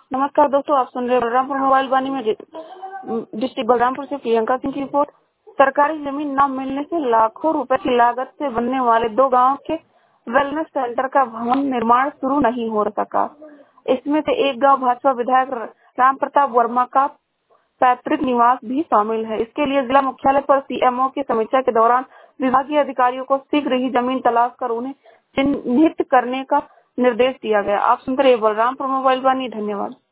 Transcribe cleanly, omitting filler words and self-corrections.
नमस्कार दोस्तों, आप सुन रहे हैं बलरामपुर मोबाइल वाणी में डिस्ट्रिक्ट बलरामपुर से प्रियंका सिंह की रिपोर्ट। सरकारी जमीन न मिलने से लाखों रुपए की लागत से बनने वाले 2 गांवों के वेलनेस सेंटर का भवन निर्माण शुरू नहीं हो सका। इसमें से एक गांव भाजपा विधायक राम प्रताप वर्मा का पैतृक निवास भी शामिल है। इसके लिए जिला मुख्यालय पर सीएमओ की समीक्षा के दौरान विभागीय अधिकारियों को शीघ्र ही जमीन तलाश कर उन्हें चिन्हित करने का निर्देश दिया गया। आप सुनते रहिए बलरामपुर मोबाइल वाणी। धन्यवाद।